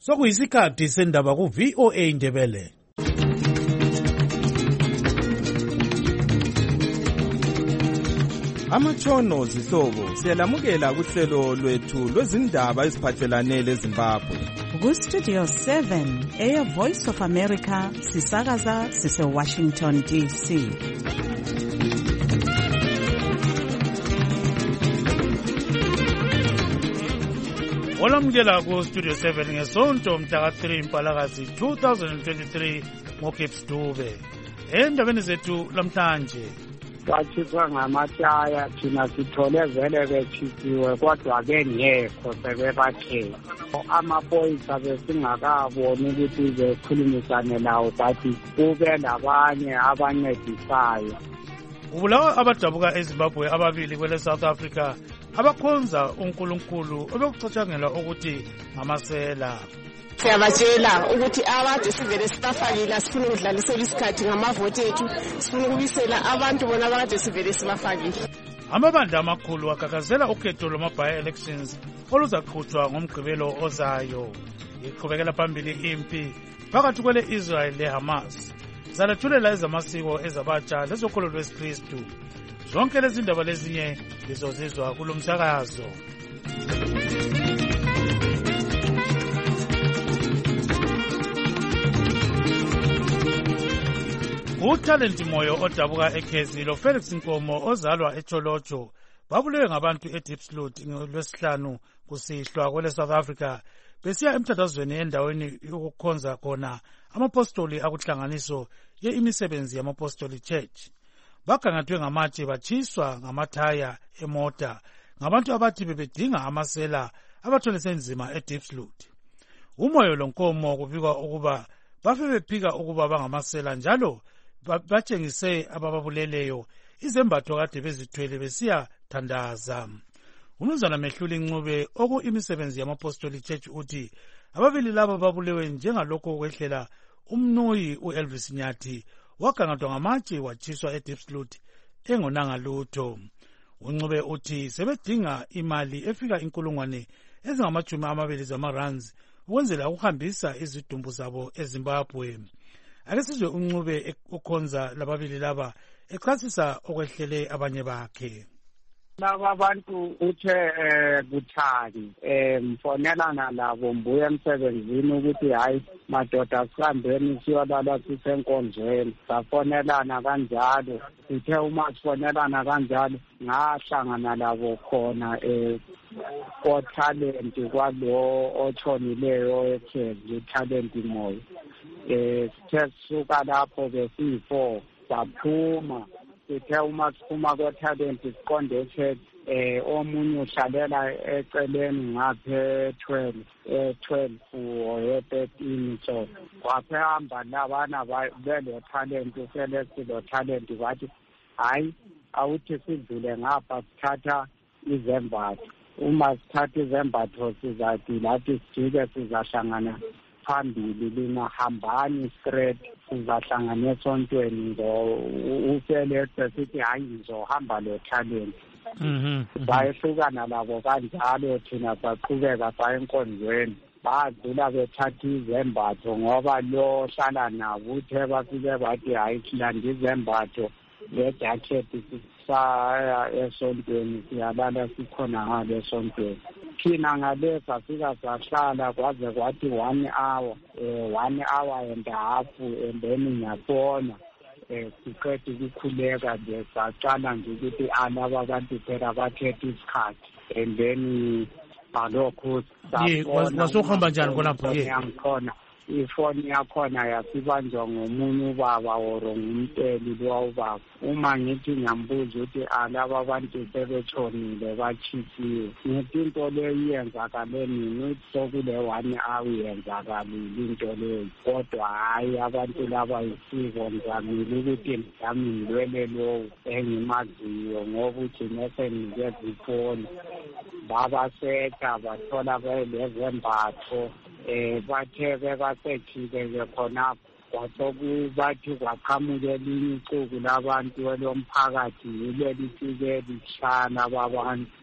Sokuyisikhathi sendaba ku VOA Ndebele. Amatshono zihlobo siyalamukela kuhlelo lwethu lwezindaba eziphathelane leZimbabwe. Ku-Studio 7 Air Voice of America sisakaza sise-Washington DC. Olamukela ku-Studio 7 ngesonto mhla ka-3 Mpalakazi 2023 ngoGibbs Dube. Endabeni zethu lamhlanje. Kwatshiswa ngamatshaya thina sithole vele betshisiwe kodwa bengekho sebebathe amaphoyisa besingakaboni ukuthi bekhulumisane lawo bathi kube labanye abancedisayo. Ubulawa abadabuka eZimbabwe ababili kwele South Africa abakhonza uNkulunkulu obekucatshangelwa ukuthi ngamasela. Siyabatshela ukuthi abade sivele sibafakile asifuna ukudlalisela isikhathi ngamavoti ethu sifuna ukubisela abantu bona abade sivele sibafakile. Amabandla amakhulu agagazela ukhetho lwama-by elections oluzaqhutshwa ngomgqibelo ozayo. Iqhubekela phambili impi phakathi kwele Israel leHamas. Zalethulela ezamasiko ezabatsha lezokholo lwesikristu. Zonke lezi ndaba lezinye lizozizwa kulo msakazo. Utalent Moyo odabuka eKezi loFelix Nkomo ozalwa eCholocho babulewe ngabantu eDiepsloot ngolwesihlanu kusihlwa kwele South Africa besiya emthathazweni endaweni yokukhonza khona amapostoli akuhlanganiso ye-imisebenzi yamapostoli church. Bagangathwe ngamatshe batshiswa ngamathaya emota ngabantu abathi bebedinga amasela abathwele nzima eDiepsloot. Umoyo loNkomo kubikwa ukuba bafe bephika ukuba bangamasela njalo batshengise abababuleleyo izembatho kade bezithwele besiya thandaza. Umnumzana Mehluli Ncube oku-imisebenzi yamapostoli church uthi ababili labo babulewe njengalokho kwehlela umnuyi uElvis Nyathi wagangathwa ngamatshe watshiswa eDiepsloot engonanga lutho. Uncube uthi sebedinga imali efika 20,000 zamarands ukwenzela ukuhambisa izidumbu zabo eZimbabwe. Ake sizwe uNcube ukhonza lababili laba echasisa okwehlele abanye bakhe. Laba abantu uthe kuthani mfonelana labo mbuye emsebenzini ukuthi hayi madoda sihambeni siyolala sisenkonzweni. Safonelana kanjalo sithe uma sifonelana kanjalo ngahlangana labo khona ko-talent kwalo otshonileyo eKezi Talent Moyo. Sithe sisuka lapho besiyi-4 saphuma. Sithe uma siphuma ko-talent siqonde eChurch omunye uhlalela eceleni ngaphe 12 or 13 so kwaphehamba labana belo talent uselesi lo talent bathi hayi awuthi sidlule ngapha sithatha izembatho. Uma sithatha izembatho sizathi lathi sijike sizahlangana phambili lingahambani straight sizahlangana esontweni uselese sithi hayi ngizohamba lo talent. Bayehlukana labo kanjalo thina saqhubeka saya enkonzweni. Badlula bethatha izembatho ngoba lo hlala nabo uthe bafike bathi hayi silanda izembatho lejakhethi saya esontweni siyalala sikhona ngale esontweni. Thina ngale safika sahlala kwaze kwathi 1 hour and a half and then ngiyabona siqede ukukhuleka nje saqala nje ukuthi alaba abantu phela bathethe isikhathi and then balokho wasohamba njani khonapho khona ifoni yakhona yasibanjwa ngomunye ubaba or ngumteli lowubaba. Uma ngithi ngiyambuza ukuthi alaba abantu sebetshonile batshisiwe ngithi into leyo iyenzakale nini sokule 1 hour iyenzakalile into leyo kodwa hayi abantu laba yisiko ngizamile ukuthi mhlawumbe ngilwele lowo engimaziyo ngoba uthi nese ngikeze ifoni babasetha bathola belezembatho bathe bebasetshile khonapho kwasokubathi kwaqhamuka elinye ixuku labantu elomphakathi yile lifike lishana babantu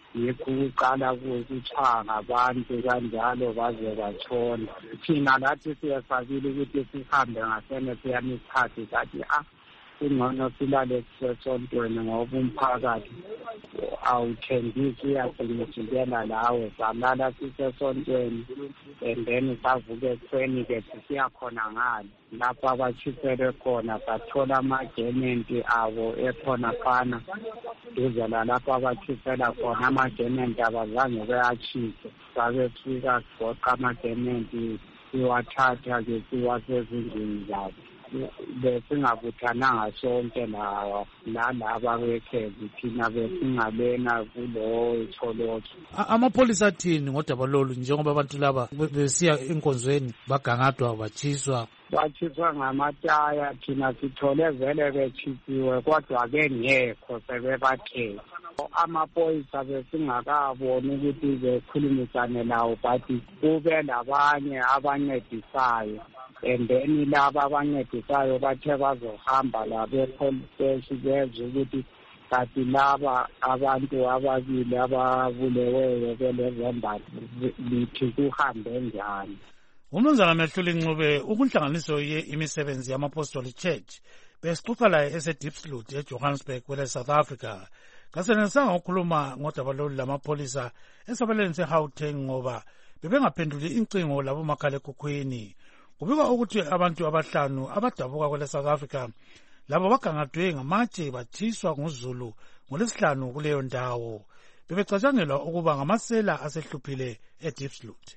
yikho ukuqala kutshaya ngabantu kanjalo baze batshona. Thina lathi siyesabile ukuthi sihambe ngasene siyami isikhathi sathi kungcono silale sisesontweni ngoba umphakathi awuthengisi uyagcinisela lawe. Salala sisesontweni and then savuka ekuseni-ke sisiyakhona ngale lapho abatshisele khona sathola amagementi abo ekhona phana duze lalapho abatshisela khona. Amagementi abazange beyatshise, sabe sifika sigoqa amagementi siwathatha-ke siwasezindlini zabo. Besingabuthananga sonke lalaba bekhezi thina besingalena kulowo itholotsho. Amapholisa athini ngodaba lolu njengoba abantu laba besiya enkonzweni bagangadwa batshiswa? Batshiswa ngamataya, thina sithole vele betshisiwe kodwa-ke ngekho sebebathethe. Amaphoyisa besingakaboni ukuthi bekhulumisane lawo but kube labanye abancedisayo. And then laba abancedisayo bathe bazohamba labe-police station bezwe ukuthi kanti laba abantu ababili ababuleweyo belezembatho lithi kuhambe njani. Umnumzana Mehluli Ncube ukunhlanganiso imisebenzi yama-Apostolic Church besixoxa laye ese-Diepsloot eJohannesburg kwele South Africa. Kasenelisanga ukukhuluma ngodaba lolu lamapholisa esabelweni se-Gauteng ngoba bebengaphenduli incingo labomakhalekhukhwini. Kubikwa ukuthi abantu abahlanu abadabuka kwele South Africa labo bagangadwe ngamatshe bathiswa nguZulu ngoLwesihlanu kuleyo ndawo. Bebecatshangelwa ukuba ngamasela asehluphile eDiepsloot.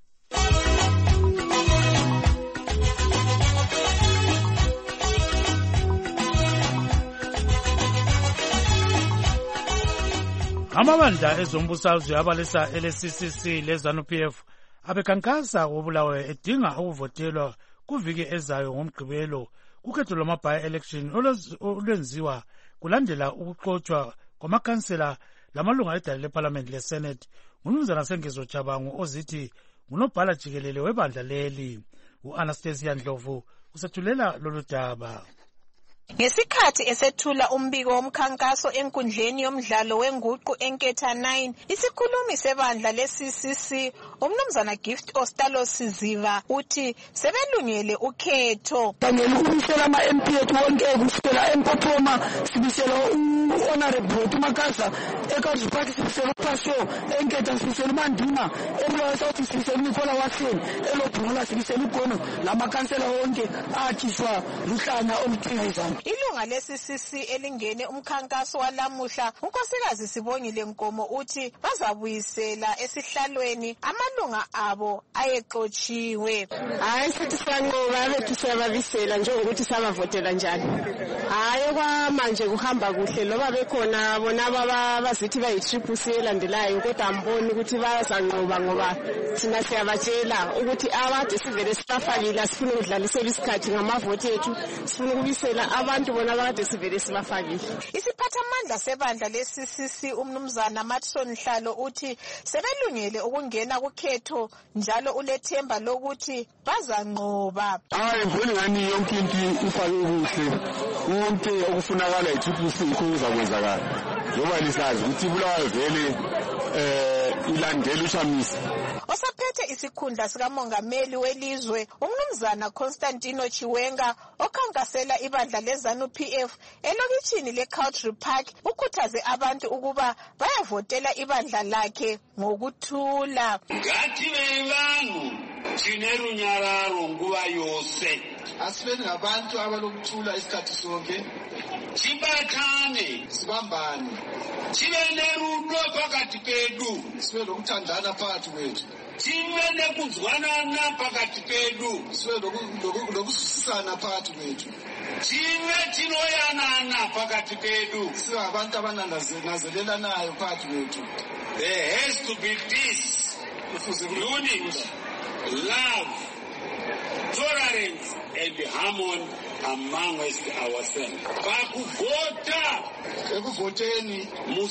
Amabandla ezombusazwe abalesa LCCC leZANU-PF abekhankasa koBulawayo edinga ukuvotelwa kuviki ezayo ngomgqibelo kukhetho lwama-by-election olwenziwa kulandela ukuxotshwa kwamakhansela lamalunga edale leParliament leSenate nguMnumzana Sengezo Chabangu ozithi ngunobhala jikelele webandla leli. U-Anastasia Ndlovu usethulela lolu daba. Ngesikhathi esethula umbiko womkhankaso enkundleni yomdlalo wenguqu enketha 9, isikhulumi sebandla le-CCC uMnumzana Gift Ostalo Siziva uthi sebelungele ukhetho. Kanye ukubisela ama-MP ethu wonke kusukela eMpophoma, sibisela u-Honorable Makasa, eKazi Park sibisela uPasho, enketha sibisela uMandima, eBulawayo South sibisela uNicola Watson, eLobhula sibisela uGono, lamakhansela wonke athiswa luhlanya oluthengezana. Ilunga le-CCC elingene umkhankaso walamuhla unkosikazi Sibongile Nkomo uthi bazabuyisela esihlalweni amalunga abo ayexotshiwe. Hayi sithi sanqoba bethu siyababisela njengokuthi sabavotela njani. Hayi kwamanje kuhamba kuhle loba bekhona bona abazithi bayi-CCC elandelayo kodwa amboni ukuthi bazanqoba ngoba thina siyabatshela ukuthi abade sivele sibafakile asifuna ukudlalisela isikhathi ngamavoti ethu sifuna ukubisela abantu bona abade sivele sibafakile. Isiphathamandla sebandla le-CCC uMnumzana Matson Hlalo uthi sebelungele ukungena kukhetho njalo ulethemba lokuthi bazanqoba. Hayi ngibona ngani yonke into ifake kuhle konke okufunakala yi-CCC kuzakwenzakala ngoba lisazi ukuthi Bulawayo vele ilandela ushamisa. Osaphethe isikhundla sikamongameli welizwe uMnumzana Constantino Chiwenga okhankasela ibandla leZANU-PF elokitshini leCountry Park ukhuthaze abantu ukuba bayavotela ibandla lakhe ngokuthula. Ngathi bebantu sinerunyararo nguba yose asibe ngabantu abalokuthula isikhathi sonke sibathane sibambane sibe nerudo phakathi kwethu sibe lokuthandana phakathi kwethu sibe nekuzwanana phakathi kwethu sibe lokuzwisisana phakathi kwethu sibe tinoyanana phakathi kwethu sibe abantu abanangazelelanayo phakathi kwethu. There has to be peace, unity, love, tolerance and harmony amongst ourselves. Bakuvota ekuvoteni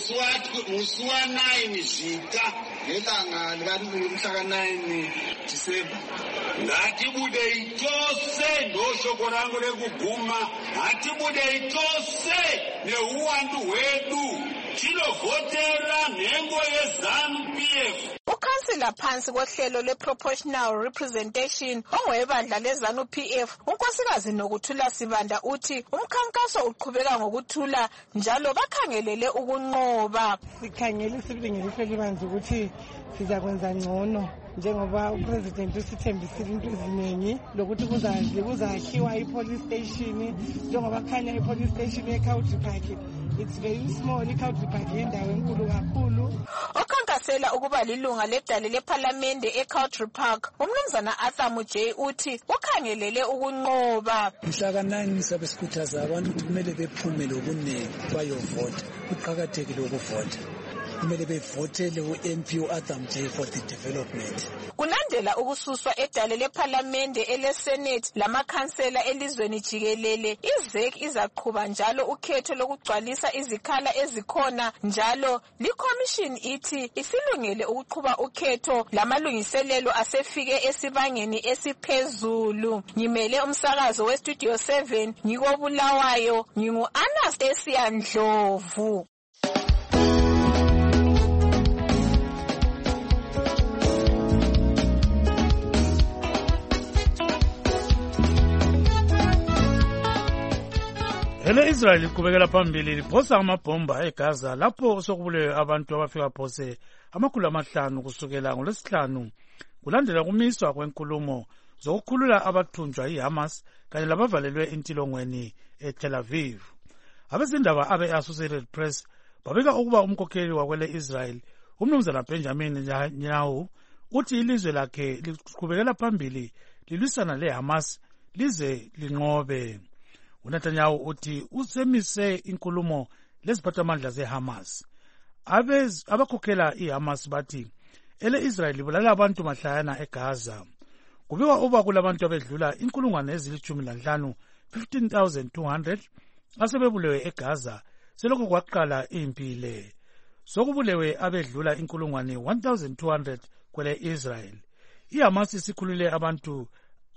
musi wa 9 Zika ngelanga mhla ka-9 Disemba. Ngatibude itose ndoshoko rangu rekuguma, ngatibude itose neuwandu hwedu tinovhotera nhengo yeZANU-PF. Ukhansila phansi kohlelo lwe-Proportional Representation ongowebandla leZANU-PF unkosikazi Nokuthula Sibanda uthi umkhankaso uqhubeka ngokuthula njalo bakhangelele ukunqoba. Sikhangela isibingeliswe libanzi ukuthi sizakwenza ngcono njengoba upresident usithembisile into eziningi lokuthi kuzakhiwa ipolice station njengoba khanya ipolice station eCountry Park. It's very small, iCountry Park indawo enkulu kakhulu. Okhankasela ukuba lilunga ledale lePhalamende eCountry Park, umnumzana Arthur Mujay uthi ukhangelele ukunqoba. Mhla ka-9 sabe sikhuthaza abantu ukuthi kumele bephume lokunengi bayovota. Kuqakathekile ukuvota. Kumele bevotele u-MP u-Arthur Mujay for the development. Kulandela ukususwa edale lePhalamende eleSenate lamakhansela elizweni jikelele, iZEC izaqhuba njalo ukhetho lokugcwalisa izikhala ezikhona njalo likhomishini ithi isilungele ukuqhuba ukhetho lamalungiselelo asefike esibangeni esiphezulu. Ngimele umsakazo weStudio 7 ngikobulawayo ngingu-Anastasia Ndlovu. Israel iqhubekela phambili liphosa amabhomba eGaza lapho sokubulewe abantu abafika phose 500 kusukela ngoLwesihlanu kulandela kumiswa kwenkulumo zokukhulula abathunjwa yiHamas kanye labavalelwe intilongweni eTel Aviv. Abezindaba abe-Associated Press babika ukuba umkhokheli wakwele Israel umnumzana Benjamin Netanyahu uthi ilizwe lakhe liqhubekela phambili lilwisana leHamas lize linqobe. uNetanyahu uthi usemise inkulumo leziphathamandla zeHamas. Abakhokhela iHamas bathi ele-Israel libulala abantu mahlayana eGaza. Kubikwa uba kulabantu abedlula 15,000 15,200 asebebulewe eGaza selokhu kwaqala impi le. Sokubulewe abedlula 1,200 kwele Israel. iHamas isikhulule abantu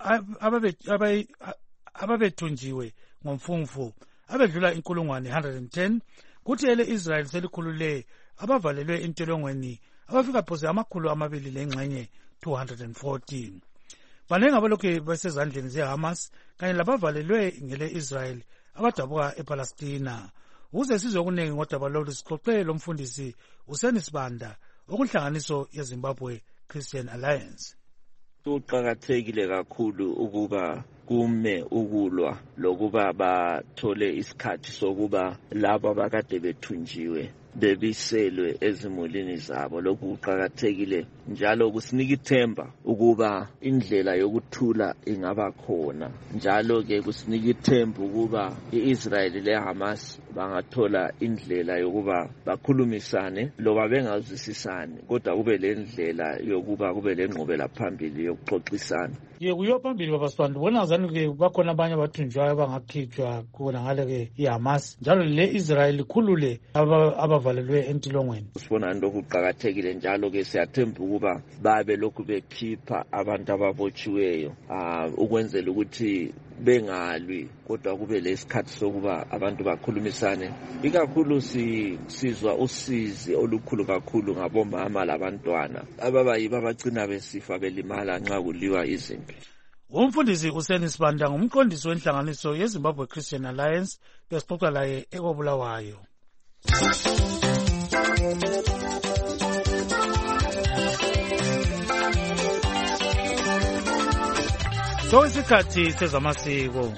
ababethunjiwe ngomfumfu abedlula 110 kuthi ele-Israel selikhulule abavalelwe entolongweni abafika phose 240. Banengi abalokhu besezandleni zeHamas kanye labavalelwe ngele-Israel abadabuka ePalestina. Ukuze sizwe okunengi ngodaba lolu sixoxe lomfundisi uSeni Sibanda okunhlanganiso yeZimbabwe Christian Alliance. Kuqakathekile kakhulu ukuba kume ukulwa lokuba bathole isikhathi sokuba laba abakade bethunjiwe bebiselwe ezimulini zabo. Lokhu kuqakathekile njalo kusinika ithemba ukuba indlela yokuthula ingaba khona. Njalo ke kusinika ithemba ukuba iIsrael leHamas bangathola indlela yokuba bakhulumisane loba bengazwisisani kodwa kube lendlela yokuba kube lenqubela phambili yokuxoxisana. Kuyo phambili baba Sibanda bona ngazani ke bakhona abanye abathunjwayo abangakhitshwa khona ngale ke iHamas njalo le-Israel ikhulule abavalelwe entilongweni. Sibona lokhu kuqakathekile njalo ke siyathemba ukuba babe lokhu bekhipha abantu ababotshiweyo ukwenzela ukuthi bengalwi kodwa kube lesikhathi sokuba abantu bakhulumisane. Ikakhulu sizwa usizi olukhulu kakhulu ngabomama labantwana ababayibo abagcina besifa belimala nxa kuliwa izinto. Umfundisi uSeni Sibanda ngumqondisi wenhlanganiso yeZimbabwe Christian Alliance besixoxa laye ekobulawayo. So isikhathi sezamasiko.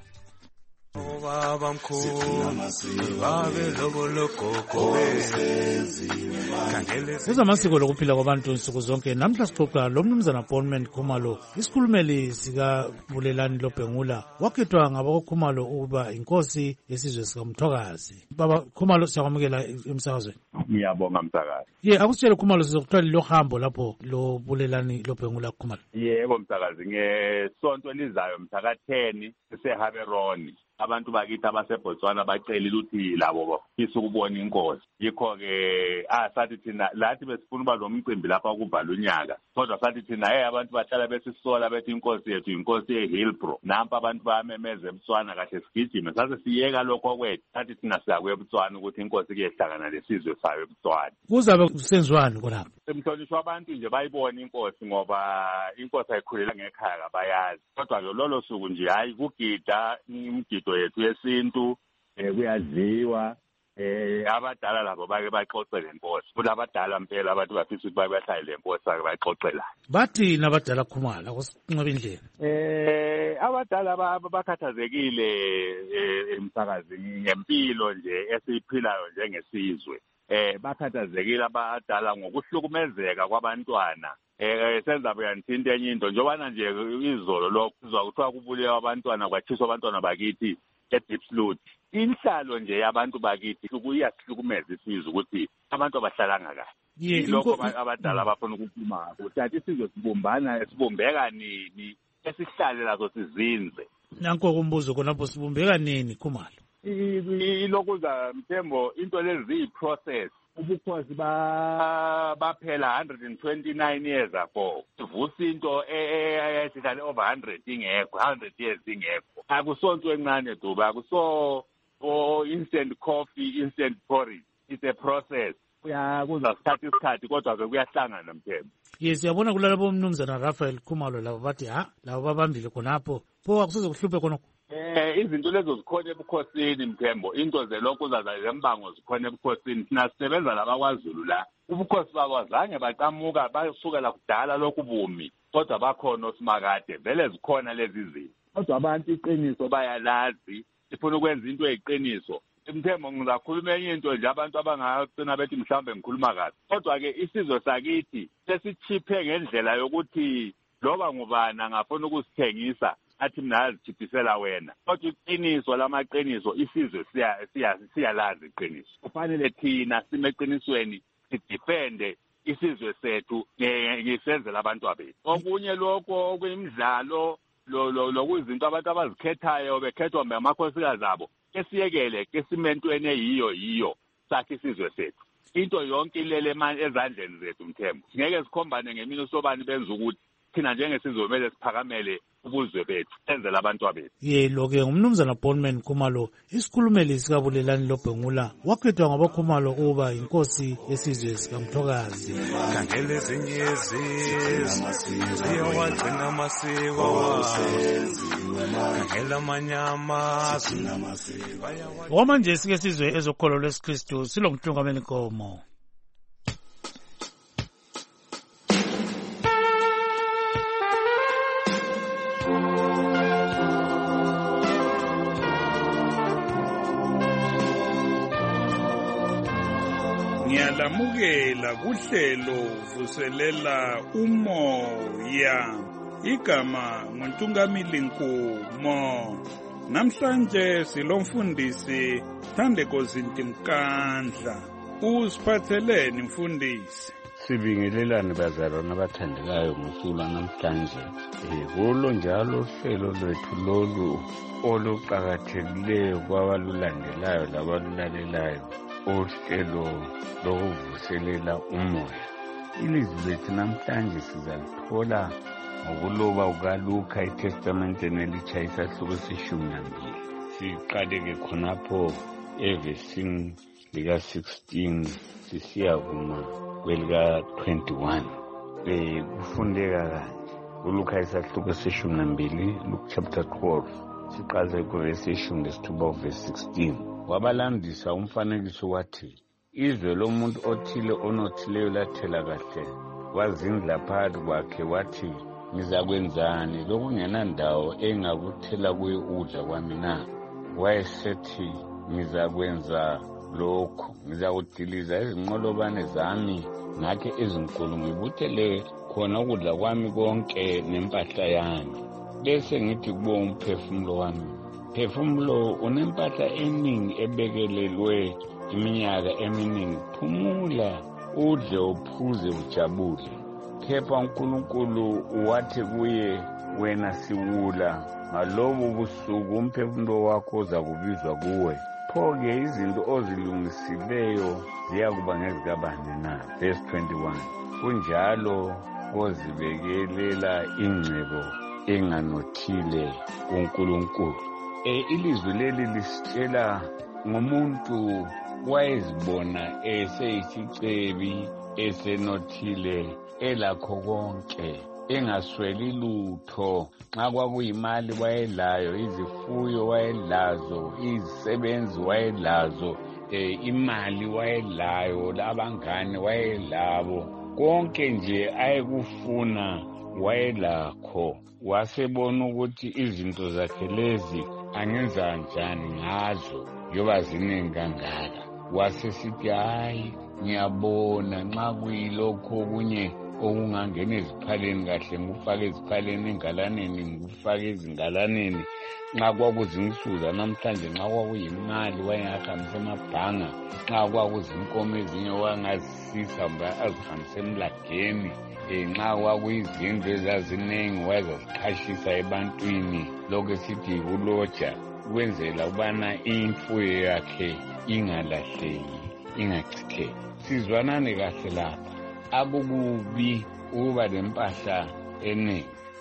Sezamasiko lokuphila kwabantu nsuku zonke. Namhla sixoxa lomnumzana Bondman Khumalo, isikhulumeli sikaBulelani Lobhengula, wakhethwa ngabakoKhumalo ukuba inkosi yesizwe sikaMthokazi. Baba Khumalo, siyakwamukela emsakazweni. Ngiyabonga msakazi. Akusitshele Khumalo sizokuthola lo hambo lapho lo Bulelani Lobhengula Khumalo. Yebo msakazi, ngesonto elizayo mhla ka-10 eHaberoni abantu bakithi abaseBotswana bacelile ukuthi labo bafisa ukubona inkosi. Yikho-ke sathi thina lathi besifuna uba lo mcimbi lapha kuvalwa unyaka, kodwa sathi thina abantu bahlala besisola bethi inkosi yethu inkosi ye-Hillbrow. Nampa abantu bayamemeza eBotswana kahle sigijime. Sase siyeka lokho kwethu, sathi thina siyakuya eBotswana ukuthi inkosi kuyehlangana lesizwe sayo eBotswana. Kuzabe kusenziwani khonapho? Emhlonishwa abantu nje bayibona inkosi, ngoba inkosi ayikhulela ngekhaya kabayazi. Kodwa-ke lolo suku nje hayi kugida imgido yethu yesintu, kuyadliwa. Abadala labo bake baxoxe lenkosi. Futhi abadala mpela abantu bafisa ukuthi bahlale lenkosi bake baxoxela. Bathi nabadala Khumalo kusinqoba indlela. Abadala bakhathazekile emsakazini ngempilo nje esiphilayo njengesizwe. Bakhathazekile abadala ngokuhlukumezeka kwabantwana. Senza buyanthi into enye into njobana nje izolo lokho sizwa kuthiwa kubulewa abantwana kwathiswa abantwana bakithi eDeepsloot. Inhlalo nje yabantu bakithi kuyasihlukumeza isizwe ukuthi abantu abahlalanga kahle. Lokho abadala bafuna ukukhuluma ukuthi athi isizwe sibumbeka nini esihlale lazo sizinze. Nanko kumbuzo khonapho sibumbeka nini Khumalo? Ilokuza Mthembo into lezi yi-process. Ubukhosi baphela 129 years ago. Sivusa into eyayihlale over 100 ingekho, 100 years ingekho. Akusonto encane Dube, akuso instant coffee, instant porridge. It's a process. Kuza sithatha isikhathi kodwa ke kuyahlangana Mthembo. Yes, siyabona kulalabo umnumzana Raphael Khumalo labo bathi labo babambile khonapho. Pho akusoze kuhluphe khona. Izinto lezo zikhona ebukhosini Mthembo. Into zelokhu zembango zikhona ebukhosini. Thina sisebenza labakwaZulu la. Ubukhosi babo azange baqamuka bayosukela kudala lokhu bumi. Kodwa bakhona osimakade. Vele zikhona lezi zinto. Kodwa abantu iqiniso bayalazi. Sifuna ukwenza into eyiqiniso. Mthembo ngizakhuluma enye into nje abantu abangagcina bethi mhlambe ngikhuluma kahle. Kodwa-ke isizwe sakithi sesichiphe ngendlela yokuthi loba ngubani angafuna ukusithengisa athi mina azijiphisela wena. Kodwa iqiniso lamaqiniso isizwe siyalazi iqiniso. Kufanele thina sime eqinisweni sidefende isizwe sethu ngisenzela abantu abethu. Okunye lokho okuyimidlalo lokuzinto abantu abazikhethayo bekhethwa ngamakhosikazi abo. Esiyekele ke simentweni eyiyo sakhe isizwe sethu. Into yonke ilele manje ezandleni zethu Mthembo. Ngeke sikhombane ngemini sobani benza ukuthi thina njengesizwe kumele siphakamele ubuzwe bethu senzele abantu abethu. Lo-ke ngumnumzana Bondman Khumalo, isikhulumeli sikabulelani loBhengula, wakhethwa ngabaKhumalo ukuba inkosi yesizwe sikaMthokazi. Khangela ezinye izizwe ziyawagcina amasiko, khangela amanyama. Okwamanje sike sizwe ezokholo lwesikristu silo Mhlungameli Nkomo. Ngiyalamukela kuhlelo vuselela umoya. Igama nguNtungamili Nkomo. Namhlanje silomfundisi Thandeko Zintimkandla. Usiphatheleni mfundisi? Sibingelelani bazalwane abathandekayo ngosuku namhlanje. Kulo njalo uhlelo lwethu lolu oluqakathekileyo kwabalulandelayo labalulalelayo. Uhlelo lokuvuselela umoya. Ilizwi lethu namhlanje sizalithola ngokuloba kukaLuka eTestamenteni Elitsha isahluko se-12. Siqaleke khonapho evesini lika-16 sisiya kuma kwelika-21. Kufundeka kanje uLuka isahluko se-12, Luke chapter 12. Siqale kuvesi 16 verse 16. Wabalandisa umfanekiso wathi, izwe lomuntu othile onothileyo lathela kahle, wazindla phakathi kwakhe wathi, ngizakwenzani lokungenandawo engakuthela kuyo ukudla kwami na? Wayesethi, ngizakwenza lokhu, ngizakudiliza izinqolobane zami ngakhe ezinkulu ngibuthele khona ukudla kwami konke nempahla yami. Bese ngithi kubo umphefumulo wami, phefumulo unempahla eningi ebekelelwe iminyaka eminingi, phumula udle uphuze ujabule. kepha uNkulunkulu wathi kuye, wena siwula, ngalobo busuku umphefumulo wakho uzakubizwa kuwe. Pho-ke izinto ozilungisileyo ziyakuba ngezikabani na? Verse 21. Kunjalo ozibekelela ingcebo enganothile kuNkulunkulu. Ilizwi leli lisitshela ngomuntu wayezibona eseyisicebi, esenothile, elakho konke, engasweli lutho. Nxa kwakuyimali wayelayo, izifuyo wayelazo, izisebenzi wayelazo, imali wayelayo, labangane wayelabo, konke nje ayekufuna wayelakho. Wasebona ukuthi izinto zakhe lezi angenza njani ngazo njoba ziningi kangaka. Wasesithi hayi, ngiyabona nxa kuyilokho okunye okungangena eziphaleni kahle ngikufake eziphaleni, engalaneni ngikufake ezingalaneni. Nxa kwakuzingisuza namhlanje, nxa kwakuyimali wayengahambisa emabhanga, nxa kwakuzinkomo ezinye wangazisisa azihambisa emlageni, nxa kwakuyizinto ezazinengi wayezaziqhashisa ebantwini. Lokho esithi yikuloja, ukwenzela ukubana imfuyo yakhe ingalahleki, ingachitheki. Sizwanane kahle lapha. Akukubi ukuba lempahla eningi,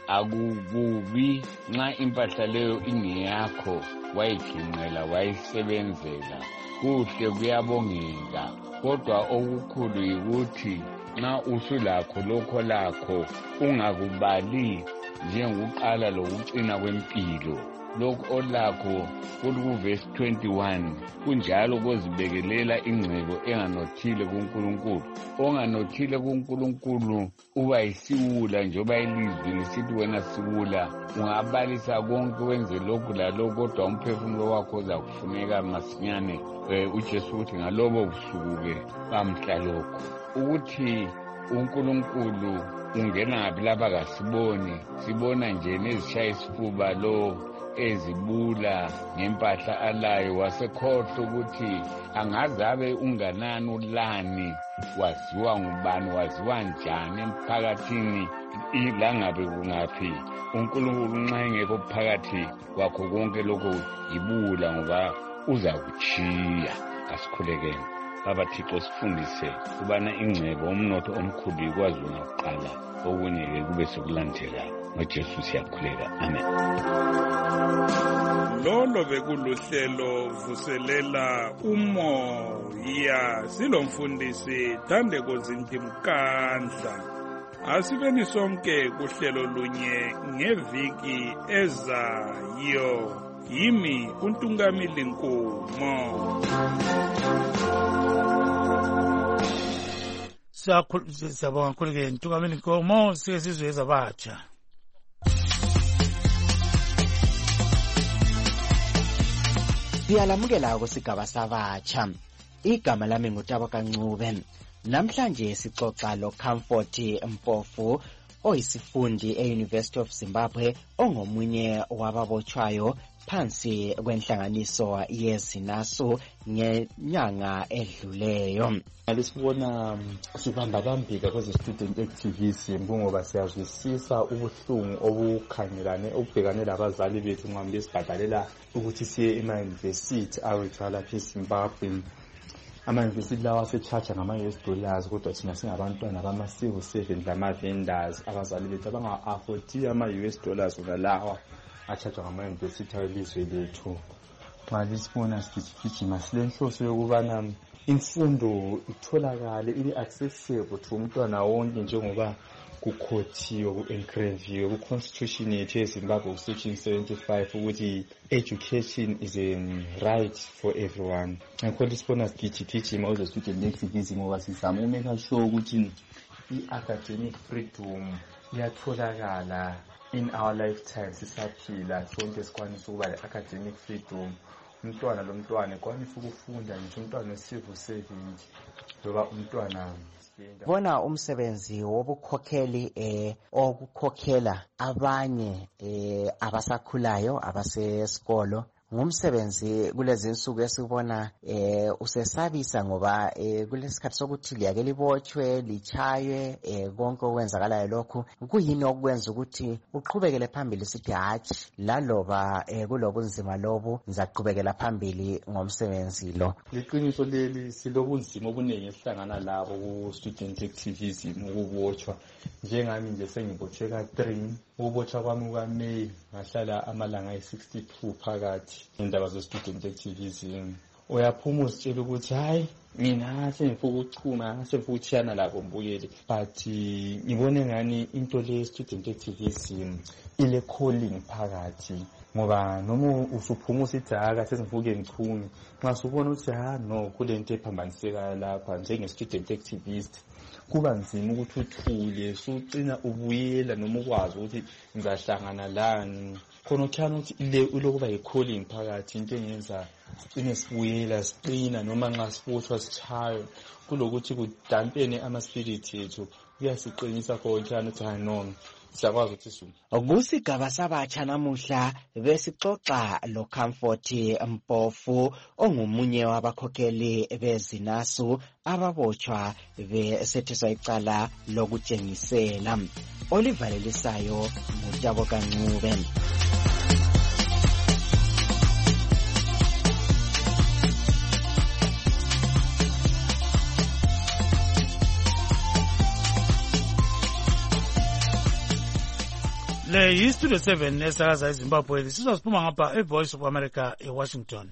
akukubi nxa impahla leyo ingeyakho wayiginqela wayisebenzela, kuhle kuyabongeka. Kodwa okukhulu yikuthi nxa usulakho lokho lakho ungakubali njengokuqala lokucina kwempilo. Lokho olakho kuvesi 21, kunjalo kozibekelela ingcebo enganothile kuNkulunkulu. Onganothile kuNkulunkulu uba yisiwula, njoba ilizwi lisithi wena siwula ungabalisa konke wenze lokhu lalokhu, kodwa umphefumulo wakho uzakufuneka masinyane. uJesu uthi ngalobo busuku-ke bamhla lokho ukuthi uNkulunkulu ungena ngaphi lapha kasiboni, sibona nje nezishaya isifuba lo ezibula ngempahla alayo. Wasekhohlwa ukuthi angazabe unganani ulani, waziwa ngubani, waziwa njani emphakathini, ilangabe kungaphi. uNkulunkulu nxa engekho phakathi kwakho konke lokho ibula, ngoba uzakutshiya. Asikhulekeni Baba Thixo, sifundise ukubana ingcebo umnotho omkhulu ikwazi ukuqala, okunye-ke kube sekulandela. ngoJesu siyakhuleka, amen. Lolo bekuluhlelo vuselela umoya, silomfundisi Thandeko Zintimkandla. Asibeni sonke kuhlelo lunye ngeviki ezayo. Yimi uNtungamili Nkomo. Siyabonga kakhulu-ke Ntungamili Nkomo. Sike sizwe ezabatsha. Siyalamukela kusigaba sabatsha. Igama lami nguTabaka Ncube. Namhlanje sixoxa loComfort Mpofu, oyisifundi e-University of Zimbabwe, ongomunye wababotshwayo phansi kwenhlanganiso yeZinasu ngenyanga edluleyo. Alisibona sibambabambika kweze-student activism kungoba siyazwisisa ubuhlungu obubhekane labazali bethu nxa besibhadalela ukuthi siye ema-university awethu lapha eZimbabwe. Ama-university lawa asetshajha ngama-US dollars, kodwa thina singabantwana bama-civil servant lama-vendors, abazali bethu abanga-afford ama-US dollars onalawa atshajwa ngama-university awelizwe lethu. Nxa lisibona sigijima silenhloso yokubana imfundo itholakale ibe-accessible to umntwana wonke, njengoba kukhothiwe, ku-engraviwe ku-constitution yethu yeZimbabwe section 75 ukuthi education is a right for everyone. Ngakho lisibona sigijima kweze-student activism ngoba sizama ukumeka sure ukuthi i-academic freedom iyatholakala in our lifetime. Sisaphila sonke sikwanisa ukuba le-academic freedom. Umntwana lomntwana ekwanisa ukufunda, ngisho umntwana we-civil servant loba umntwana. Bona umsebenzi wobukhokheli okukhokhela abanye abasakhulayo abasesikolo ngumsebenzi kulezi insuku esibona usesabisa ngoba kulesikhathi sokuthi liyake libotshwe lichaywe konke okwenzakalayo lokhu kuyini okwenza ukuthi uqhubekele phambili sithi hatshi laloba kulobunzima lobu ngizaqhubekela phambili ngomsebenzi lo? Liqiniso leli silobunzima obuningi esihlangana labo ku-student activism ukubotshwa. Njengami nje sengibotshwe ka-3 ukubotshwa kwami kukaMeyi ngahlala amalanga ayi-62 phakathi indaba ze-student activism. Uyaphuma uzitshela ukuthi hayi mina sengifuna ukuchuma sengifuna ukuthiyana labo mbuyele, but ngibone ngani into le student activism ile calling phakathi, ngoba noma usuphuma usithi haka sengifuna ngichume nxa usubona ukuthi no kulento ephambanisekayo lapha njenge-student activist kuba nzima ukuthi uthule sucina ubuyela noma ukwazi ukuthi ngizahlangana lani khona uthana ukuthi le ulokuba yi-calling phakathi into engenza sicine sibuyela siqina noma nxa sibotshwa sichayo kulokuthi kudampene ama-spirit ethu kuyasiqinisa khonjani ukuthi no siyakwazi ukuthi kusigaba sabatsha namuhla besixoxa loComfort Mpofu ongumunye wabakhokheli bezinasu ababotshwa besethiswa icala lokutshengisela. Olivalelisayo nguJabo Kancube. Le yiStudio 7 esakaza eZimbabwe lisizwa siphuma ngapha eVoice of America eWashington.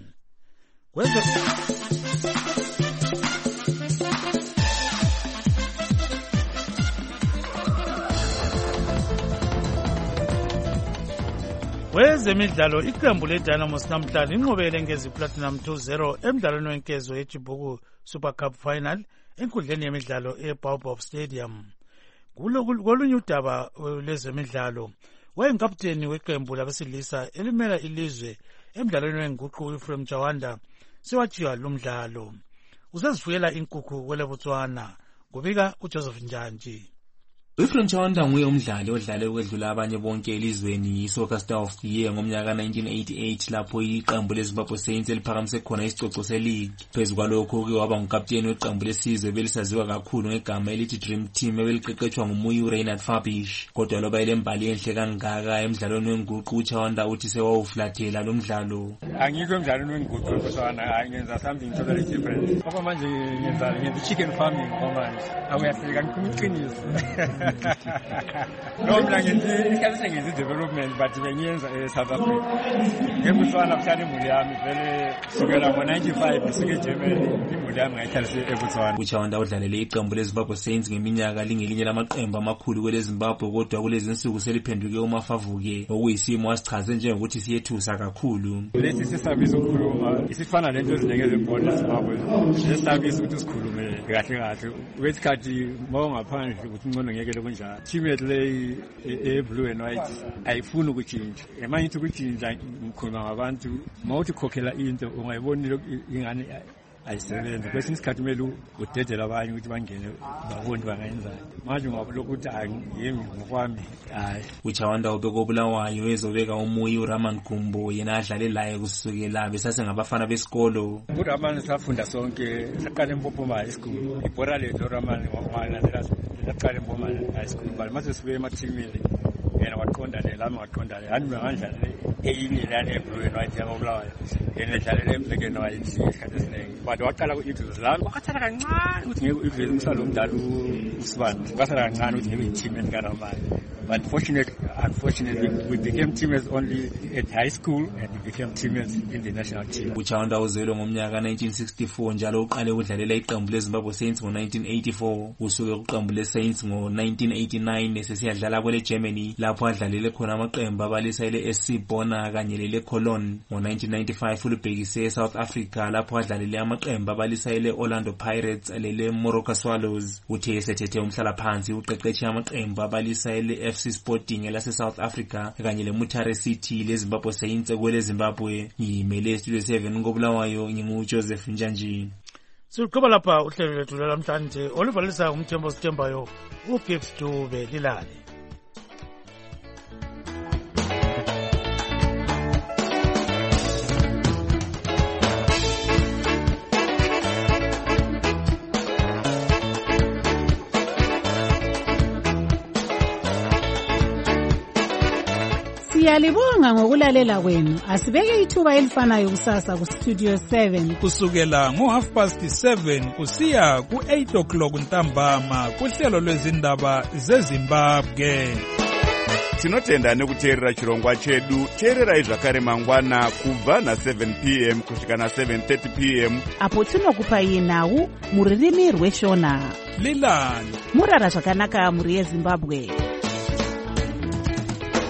Kwezemidlalo iqembu leDynamos namhlanje linqobele ngezi Platinum 2-0 emidlalweni wenkezo yeChibuku Super Cup Final enkundleni yemidlalo eBaobab Stadium. Kolunye udaba lwezemidlalo wayenkapteni weqembu labesilisa elimela ilizwe emidlalweni wenguqu uEphraim Chawanda sewathiwa lumdlalo. Usezifuyela inkukhu kwele Botswana, kubika uJoseph Njanji. uEphraim Chawanda nguye umdlali odlale ukwedlula abanye bonke elizweni iSoccer Star of the Year ngomnyaka 1988 lapho iqembu leZimbabwe Saints eliphakamise khona isicoco seleague. Phezu kwalokho ke waba ngukapteni weqembu lesizwe belisaziwa kakhulu ngegama elithi Dream Team ebeliqeqetshwa nguMuyi Reinhard Fabish. Kodwa loba ilembali enhle kangaka emidlalweni wenguqu uChawanda uthi sewawuflathela lo mdlalo. Angikho emidlalweni wenguqu eBotswana, ngenza something totally different. Ngoba manje ngenza chicken farming manje. Awuyahleka ngiqiniso. No, mina ngenza development but benyenza eSouth Africa. NgeBotswana kuhlala imuli yami vele sukela ngo-95 ngisuke eGermany imuli yami ngayihlalisa eBotswana. uChawanda udlalele iqembu leZimbabwe Saints ngeminyaka lingelinye lamaqembu amakhulu kweleZimbabwe kodwa kulezi insuku seliphenduke umafavuke okuyisimo asichaze njengokuthi siyethusa kakhulu. Lesi sisabisa ukukhuluma isifana lento ezinikeza ibhola eZimbabwe sesabisa ukuthi sikhulume kahle kahle wesikhathi mawungaphandle ukuthi ngcono ngeke kunjalo. Team yethu le blue and white ayifuni ukutshintsha. Manje ithi ukutshintsha ngikhuluma ngabantu mawuthi khokhela into ungayiboni ingane ayisebenzi kwesinye isikhathi kumele udedele abanye ukuthi bangene babone bangayenzani. Manje ungabona ukuthi yimi ngokwami hayi. uChawanda ubekobulawayo ezobeka uMuyi uRaman Gumbo yena adlale laye kusukela besasengabafana besikolo. uRaman safunda sonke saqala eMpophoma High School. Ibhora lethu uRaman saqala eMpophoma High School but mase sibe emathimini yena waqonda lami waqonda hani ngandlale eyinye lana eblue and white yabulawayo yena edlalela eMflekeni White isikhathi esiningi but waqala ku-Eagles lami wakhathala kancane ukuthi ngeke u-Eagles umsalo omdala uSibani wakhathala kancane ukuthi ngeke i-team endikanamali. But unfortunately, we became teammates only at high school and we became teammates in the national team. uChawanda uzelwe ngomnyaka 1964 njalo uqale ukudlalela iqembu leZimbabwe Saints ngo-1984 usuke kuqembu leSaints ngo-1989 esesiyadlala kwele Germany lapho adlalele khona amaqembu abalisa ile-SC Bona kanye lele-Cologne. Ngo-1995 ulubhekise eSouth Africa lapho adlalele amaqembu abalisa ile-Orlando Pirates lele-Moroka Swallows. Uthe esethethe umhlalaphansi uqeqetshe amaqembu abalisa ile-FC Sporting elase-South Africa kanye le-Mutare City leZimbabwe Saints kwele Zimbabwe. Yimele Studio 7 ngobulawayo nginguJoseph Njanji. Siqhubeka lapha uhlelo lwethu namhlanje oluvalisa umthembo sithembayo uGibbs Dube lilale. Siyalibonga ngokulalela kwenu. Asibeke ithuba elifanayo kusasa ku Studio 7 kusukela ngo7:30 kusiya ku8 o'clock ntambama kuhlelo lwezindaba zeZimbabwe. Tinotenda nekuteerera chirongwa chedu. Teererai zvakare mangwana kubva na7 p.m. kusvika na7:30 p.m. apo tinokupai nhau muririmi rweshona. Lilani murara zvakanaka muri yeZimbabwe.